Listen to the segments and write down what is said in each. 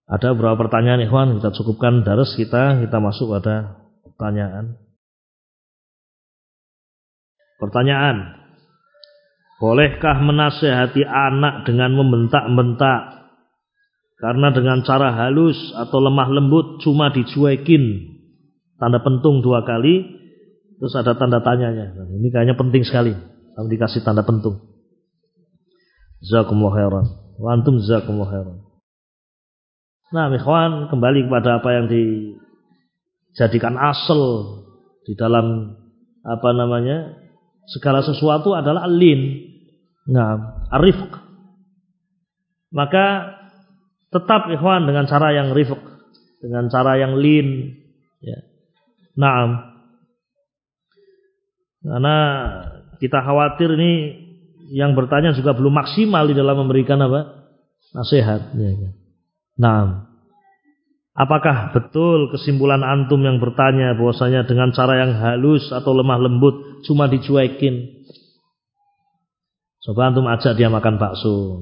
Ada beberapa pertanyaan ikhwan, kita cukupkan daras kita masuk pada pertanyaan. Pertanyaan, bolehkah menasehati anak dengan membentak-bentak? Karena dengan cara halus atau lemah lembut cuma dicuekin, tanda pentung 2 kali, terus ada tanda tanyanya. Ini kayaknya penting sekali, harus dikasih tanda pentung. Jazakumullah khairan, wa antum jazakumullah khairan. Nah, ikhwan, kembali kepada apa yang dijadikan asal di dalam segala sesuatu adalah al-lin. Nah, ar-rifq. Maka tetap ikhwan dengan cara yang rifq, dengan cara yang lin, ya. Naam. Karena kita khawatir ini yang bertanya juga belum maksimal di dalam memberikan nasihat, ya. Nah, apakah betul kesimpulan antum yang bertanya bahwasanya dengan cara yang halus atau lemah lembut cuma dicuekin? Coba antum ajak dia makan bakso.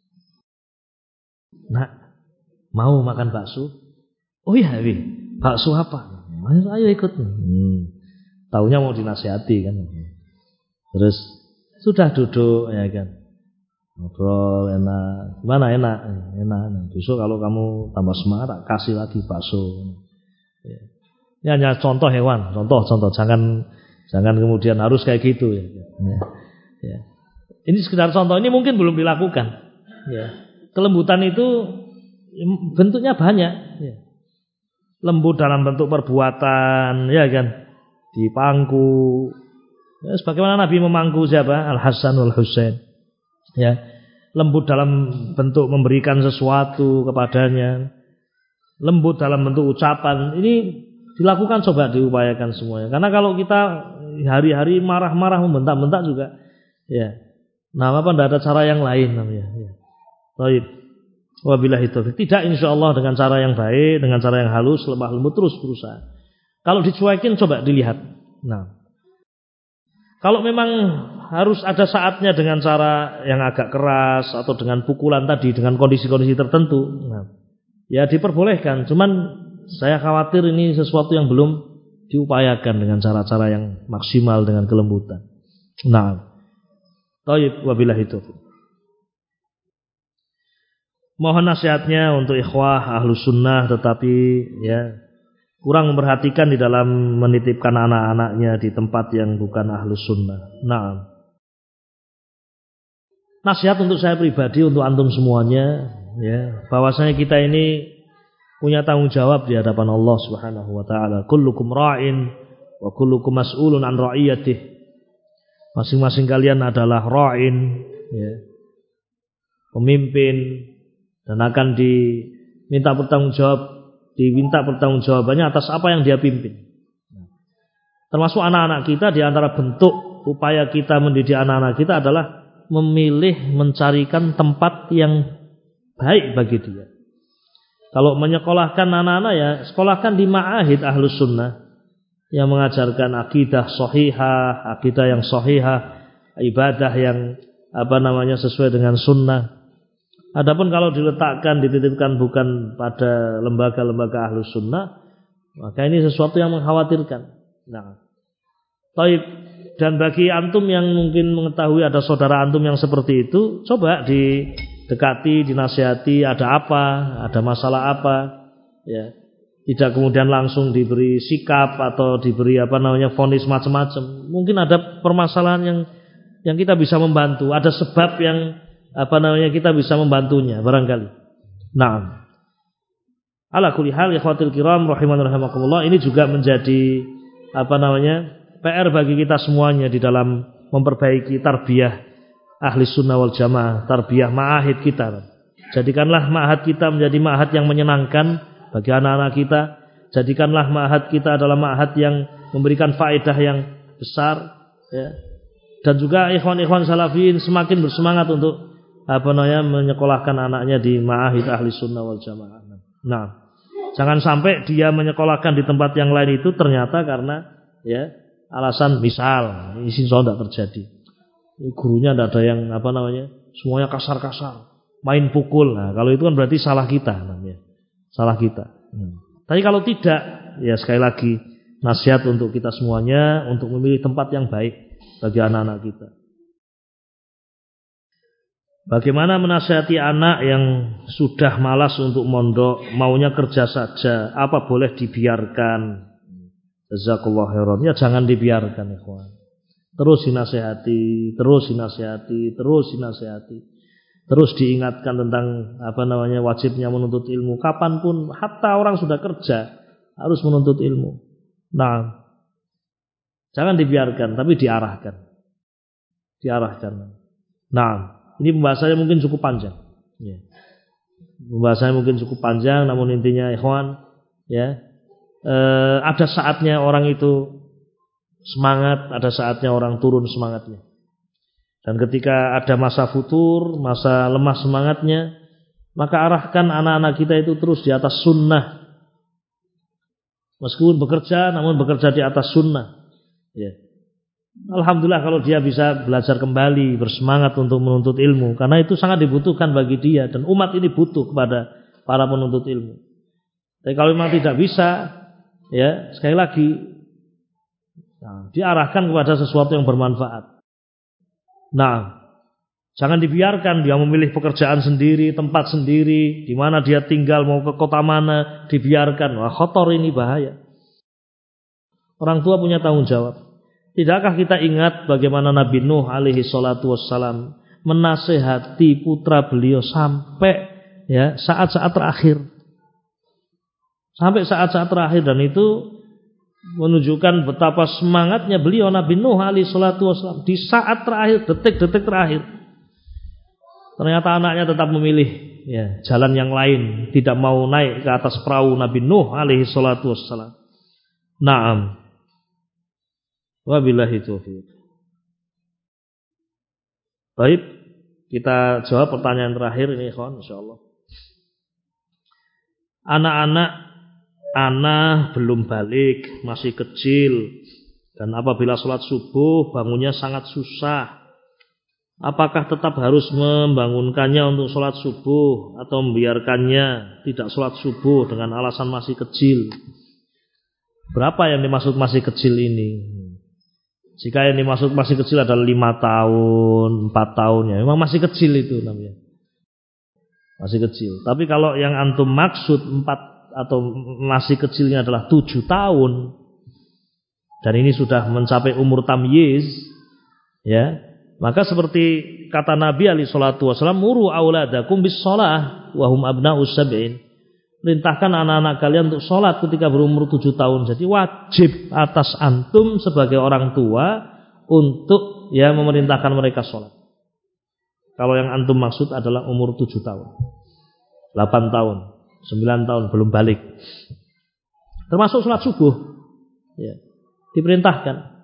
Nah, mau makan bakso? Oh iya, bakso apa? Ayo ikut. Taunya mau dinasihati kan. Terus sudah duduk ya kan. Ngobrol enak. Gimana enak? Besok kalau kamu tambah semangat kasih lagi bakso. Ya. Ini hanya contoh hewan, contoh. Jangan kemudian harus kayak gitu ya. Ya. Ini sekedar contoh, ini mungkin belum dilakukan. Ya. Kelembutan itu bentuknya banyak. Ya. Lembut dalam bentuk perbuatan, ya kan? Dipangku. Ya, sebagaimana Nabi memangku siapa? Al-Hasan wal Husain. Ya. Lembut dalam bentuk memberikan sesuatu kepadanya, lembut dalam bentuk ucapan. Ini dilakukan, coba diupayakan semuanya. Karena kalau kita hari-hari marah-marah membentak-bentak juga, ya, tidak ada cara yang lain namanya. Ya. Baik, wabillahi taufiq. Tidak, insyaallah dengan cara yang baik, dengan cara yang halus, lemah lembut, terus berusaha. Kalau dicuekin coba dilihat. Nah, kalau memang harus ada saatnya dengan cara yang agak keras atau dengan pukulan tadi, dengan kondisi-kondisi tertentu, nah, ya diperbolehkan. Cuman saya khawatir ini sesuatu yang belum diupayakan dengan cara-cara yang maksimal dengan kelembutan. Nah, thayyib, wabillahi taufiq. Mohon nasihatnya untuk ikhwah ahlus sunnah tetapi ya kurang memperhatikan di dalam menitipkan anak-anaknya di tempat yang bukan ahlus sunnah. Nah, nasihat untuk saya pribadi, untuk antum semuanya, ya, bahwasanya kita ini punya tanggung jawab di hadapan Allah Subhanahu wa taala. Kullukum ra'in wa kullukum mas'ulun an ra'iyatih. Masing-masing kalian adalah ra'in, ya, pemimpin, dan akan diminta pertanggungjawabannya atas apa yang dia pimpin. Termasuk anak-anak kita, di antara bentuk upaya kita mendidik anak-anak kita adalah memilih, mencarikan tempat yang baik bagi dia. Kalau menyekolahkan anak-anak, ya sekolahkan di ma'ahid ahlus sunnah yang mengajarkan akidah sahihah, akidah yang sahihah, ibadah yang sesuai dengan sunnah. Adapun kalau diletakkan, dititipkan bukan pada lembaga-lembaga ahlus sunnah, maka ini sesuatu yang mengkhawatirkan. Nah, taib. Dan bagi antum yang mungkin mengetahui ada saudara antum yang seperti itu, coba didekati, dinasihati, ada apa, ada masalah apa, ya. Tidak kemudian langsung diberi sikap atau diberi vonis macam-macam. Mungkin ada permasalahan yang kita bisa membantu, ada sebab yang kita bisa membantunya barangkali. Nah, ala kulli hal ikhwatul kiram rahiman rahimakumullah, ini juga menjadi PR bagi kita semuanya di dalam memperbaiki tarbiyah ahli sunnah wal jamaah, tarbiyah ma'ahid kita. Jadikanlah ma'ahad kita menjadi ma'ahad yang menyenangkan bagi anak-anak kita. Jadikanlah ma'ahad kita adalah ma'ahad yang memberikan faedah yang besar, ya. Dan juga ikhwan-ikhwan salafin semakin bersemangat untuk menyekolahkan anaknya di ma'ahid ahli sunnah wal jamaah. Nah, jangan sampai dia menyekolahkan di tempat yang lain itu ternyata karena ya alasan misal izin tidak terjadi. Gurunya tidak ada yang semuanya kasar-kasar, main pukul. Nah, kalau itu kan berarti salah kita namanya. salah kita. Tapi kalau tidak, ya sekali lagi nasihat untuk kita semuanya untuk memilih tempat yang baik bagi anak-anak kita. Bagaimana menasihati anak yang sudah malas untuk mondok, maunya kerja saja, apa boleh dibiarkan? Jazakallahu khairan. Ya jangan dibiarkan, ikhwan. Terus dinasihati, terus diingatkan tentang wajibnya menuntut ilmu. Kapanpun, hatta orang sudah kerja harus menuntut ilmu. Nah, jangan dibiarkan, tapi diarahkan. Nah, ini pembahasannya mungkin cukup panjang. Ya. Pembahasannya mungkin cukup panjang, namun intinya, ikhwan, ya, ada saatnya orang itu semangat, ada saatnya orang turun semangatnya. Dan ketika ada masa futur, masa lemah semangatnya, maka arahkan anak-anak kita itu terus di atas sunnah. Meskipun bekerja, namun bekerja di atas sunnah. Ya. Alhamdulillah kalau dia bisa belajar kembali, bersemangat untuk menuntut ilmu, karena itu sangat dibutuhkan bagi dia dan umat ini butuh kepada para penuntut ilmu. Tapi kalau memang tidak bisa, ya sekali lagi, diarahkan kepada sesuatu yang bermanfaat. Nah, jangan dibiarkan dia memilih pekerjaan sendiri, tempat sendiri, di mana dia tinggal, mau ke kota mana, dibiarkan. Wah, khotor, ini bahaya. Orang tua punya tanggung jawab. Tidakkah kita ingat bagaimana Nabi Nuh alaihi salatu wassalam menasehati putra beliau sampai ya saat-saat terakhir. Sampai saat-saat terakhir, dan itu menunjukkan betapa semangatnya beliau Nabi Nuh alaihi salatu wassalam di saat terakhir, detik-detik terakhir. Ternyata anaknya tetap memilih ya jalan yang lain, tidak mau naik ke atas perahu Nabi Nuh alaihi salatu wassalam. Naam. Wabillahi taufiq. Baik, kita jawab pertanyaan terakhir ini, ikhwan, insyaallah. Anak belum balik, masih kecil, dan apabila sholat subuh bangunnya sangat susah. Apakah tetap harus membangunkannya untuk sholat subuh atau membiarkannya tidak sholat subuh dengan alasan masih kecil? Berapa yang dimaksud masih kecil ini? Jika yang dimaksud masih kecil adalah 5 tahun, 4 tahun, ya memang masih kecil itu namanya. Masih kecil. Tapi kalau yang antum maksud 4 atau masih kecilnya adalah 7 tahun, dan ini sudah mencapai umur tamyiz, ya, maka seperti kata Nabi alaihi salatu wasallam, muru auladakum bis shalah wa hum abna'us sab'in. Perintahkan anak-anak kalian untuk sholat ketika berumur 7 tahun. Jadi wajib atas antum sebagai orang tua untuk ya memerintahkan mereka sholat. Kalau yang antum maksud adalah umur 7 tahun, 8 tahun, 9 tahun belum balik, termasuk sholat subuh, ya, diperintahkan.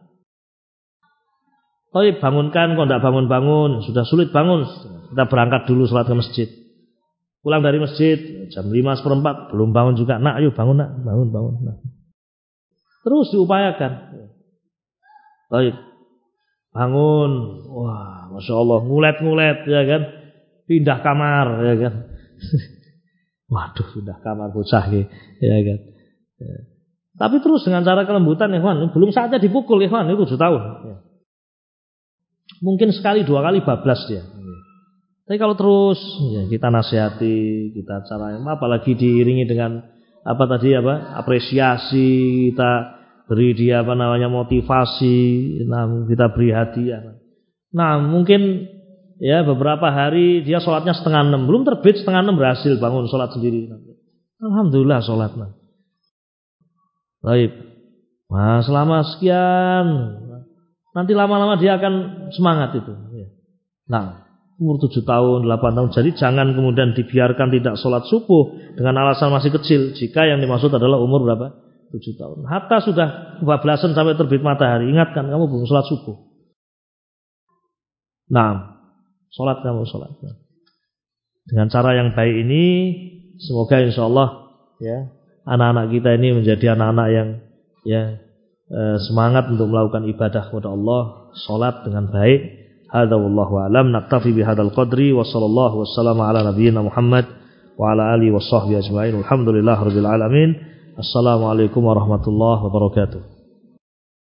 Tapi bangunkan, kok tidak bangun-bangun, sudah sulit bangun, kita berangkat dulu sholat ke masjid. Pulang dari masjid jam 5:15 belum bangun juga. Nak, ayo bangun nak, bangun. Nah. Terus diupayakan. Baik, bangun. Wah, masya Allah, ngulet ya kan. Pindah kamar ya kan. Waduh, pindah kamar bocah ya kan. Ya. Tapi terus dengan cara kelembutan, ikhwan, belum saatnya dipukul, ikhwan, itu 7 tahun. Ya. Mungkin sekali 2 kali bablas dia. Tapi kalau terus ya, kita nasihati, kita cara apalagi diiringi dengan apresiasi, kita beri dia motivasi, kita beri hadiah. Nah, mungkin ya beberapa hari dia sholatnya 5:30, belum terbit 5:30 berhasil bangun sholat sendiri. Alhamdulillah sholat. Baik. Nah, selama sekian, nanti lama-lama dia akan semangat itu. Nah, umur 7 tahun, 8 tahun. Jadi jangan kemudian dibiarkan tidak sholat subuh dengan alasan masih kecil. Jika yang dimaksud adalah umur berapa? 7 tahun. Hatta sudah kebablasan sampai terbit matahari, ingatkan kamu belum sholat subuh. Nah, sholat. Dengan cara yang baik ini, semoga insya Allah ya anak-anak kita ini menjadi anak-anak yang ya semangat untuk melakukan ibadah kepada Allah, sholat dengan baik. Hadza wallahu a'lam, naktafi bihadzal qadri wa sallallahu wassalamu ala nabiyyina Muhammad wa ala alihi washabbihi ajmain. Alhamdulillahirabbil alamin. Assalamualaikum warahmatullahi wabarakatuh.